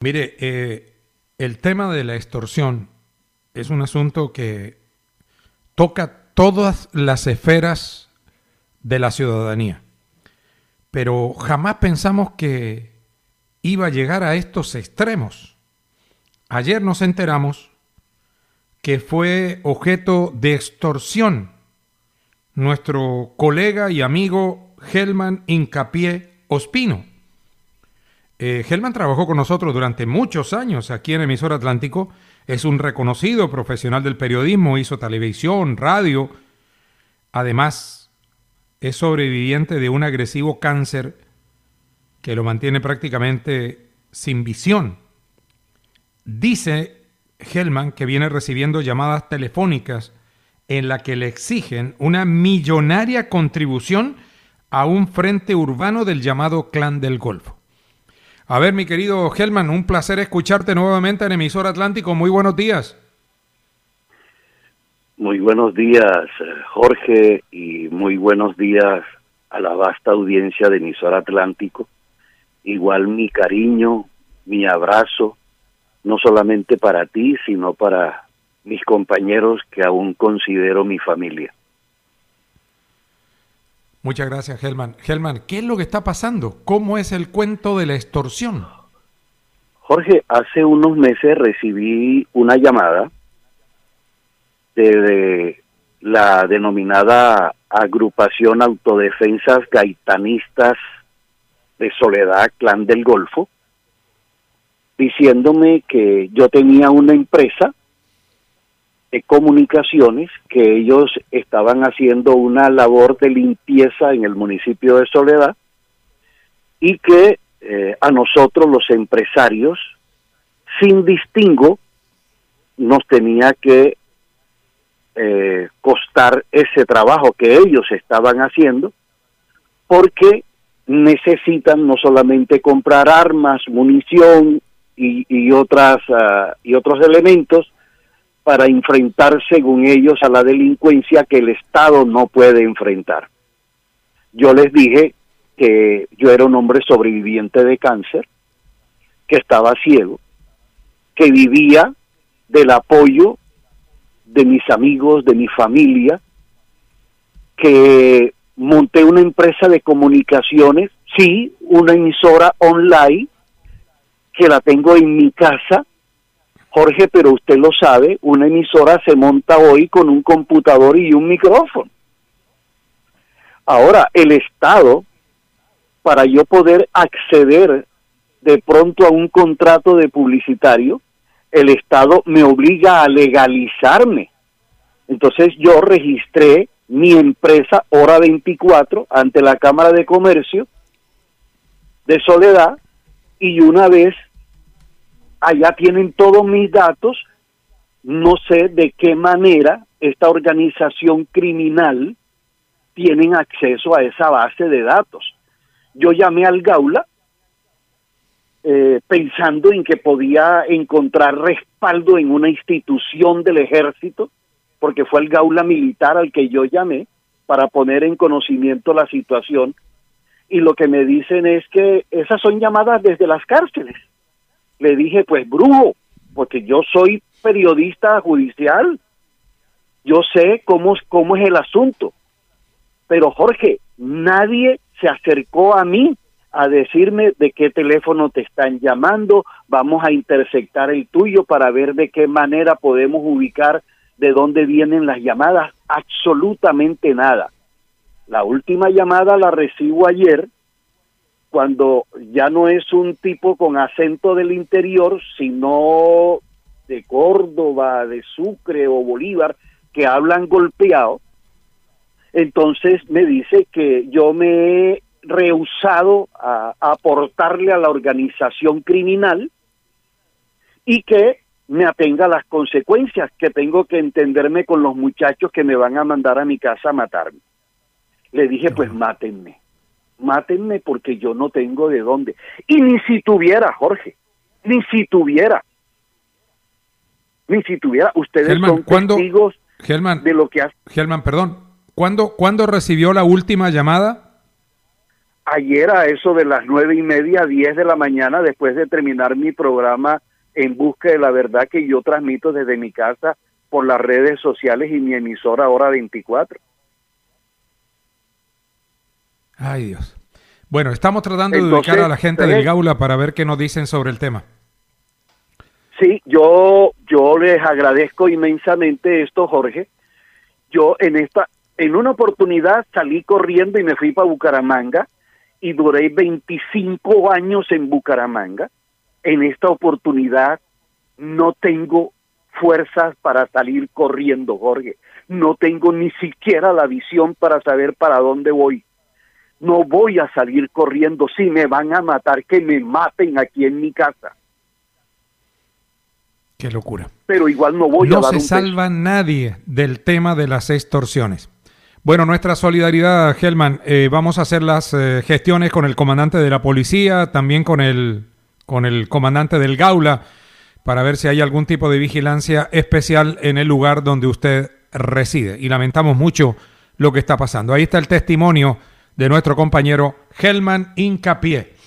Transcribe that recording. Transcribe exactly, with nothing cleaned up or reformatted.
Mire, eh, el tema de la extorsión es un asunto que toca todas las esferas de la ciudadanía, pero jamás pensamos que iba a llegar a estos extremos. Ayer nos enteramos que fue objeto de extorsión nuestro colega y amigo Helman Hincapié Ospino. Eh, Helman trabajó con nosotros durante muchos años aquí en Emisora Atlántico. Es un reconocido profesional del periodismo, hizo televisión, radio. Además, es sobreviviente de un agresivo cáncer que lo mantiene prácticamente sin visión. Dice Helman que viene recibiendo llamadas telefónicas en la que le exigen una millonaria contribución a un frente urbano del llamado Clan del Golfo. A ver, mi querido Helman, un placer escucharte nuevamente en Emisora Atlántico. Muy buenos días. Muy buenos días, Jorge, y muy buenos días a la vasta audiencia de Emisora Atlántico. Igual mi cariño, mi abrazo, no solamente para ti, sino para mis compañeros que aún considero mi familia. Muchas gracias, Helman. Helman, ¿qué es lo que está pasando? ¿Cómo es el cuento de la extorsión? Jorge, hace unos meses recibí una llamada de, de la denominada Agrupación Autodefensas Gaitanistas de Soledad, Clan del Golfo, diciéndome que yo tenía una empresa de comunicaciones, que ellos estaban haciendo una labor de limpieza en el municipio de Soledad y que eh, a nosotros los empresarios, sin distingo, nos tenía que eh, costar ese trabajo que ellos estaban haciendo, porque necesitan no solamente comprar armas, munición y, y otras uh, y otros elementos para enfrentar, según ellos, a la delincuencia que el Estado no puede enfrentar. Yo les dije que yo era un hombre sobreviviente de cáncer, que estaba ciego, que vivía del apoyo de mis amigos, de mi familia, que monté una empresa de comunicaciones, sí, una emisora online, que la tengo en mi casa. Jorge, pero usted lo sabe, una emisora se monta hoy con un computador y un micrófono. Ahora, el Estado, para yo poder acceder de pronto a un contrato de publicitario, el Estado me obliga a legalizarme. Entonces yo registré mi empresa Hora veinticuatro ante la Cámara de Comercio de Soledad, y una vez allá tienen todos mis datos, no sé de qué manera esta organización criminal tienen acceso a esa base de datos. Yo llamé al Gaula eh, pensando en que podía encontrar respaldo en una institución del ejército, porque fue el Gaula militar al que yo llamé para poner en conocimiento la situación, y lo que me dicen es que esas son llamadas desde las cárceles. Le dije, pues brujo, porque yo soy periodista judicial, yo sé cómo, cómo es el asunto. Pero Jorge, nadie se acercó a mí a decirme de qué teléfono te están llamando, vamos a interceptar el tuyo para ver de qué manera podemos ubicar de dónde vienen las llamadas. Absolutamente nada. La última llamada la recibo ayer, cuando ya no es un tipo con acento del interior, sino de Córdoba, de Sucre o Bolívar, que hablan golpeado. Entonces me dice que yo me he rehusado a, a aportarle a la organización criminal y que me atenga a las consecuencias, que tengo que entenderme con los muchachos que me van a mandar a mi casa a matarme. Le dije, pues mátenme. Mátenme porque yo no tengo de dónde. Y ni si tuviera, Jorge, ni si tuviera, ni si tuviera, ustedes Helman, son ¿cuándo, testigos Helman, de lo que hace. Helman, perdón, ¿cuándo, ¿cuándo recibió la última llamada? ayer a eso de las nueve y media, diez de la mañana, después de terminar mi programa En Busca de la Verdad, que yo transmito desde mi casa por las redes sociales y mi emisora Hora veinticuatro. Ay, Dios. Bueno, estamos tratando de Entonces, ubicar a la gente del ¿eh? Gaula para ver qué nos dicen sobre el tema. Sí, yo, yo les agradezco inmensamente esto, Jorge. Yo en esta, en una oportunidad salí corriendo y me fui para Bucaramanga y duré veinticinco años en Bucaramanga. En esta oportunidad no tengo fuerzas para salir corriendo, Jorge. No tengo ni siquiera la visión para saber para dónde voy. No voy a salir corriendo. Si me van a matar, que me maten aquí en mi casa. Qué locura. Pero igual no voy no a dar se un salva peso. nadie del tema de las extorsiones. Bueno, nuestra solidaridad, Helman. Eh, vamos a hacer las eh, gestiones con el comandante de la policía, también con el, con el comandante del Gaula, para ver si hay algún tipo de vigilancia especial en el lugar donde usted reside. Y lamentamos mucho lo que está pasando. Ahí está el testimonio de nuestro compañero Helman Hincapié.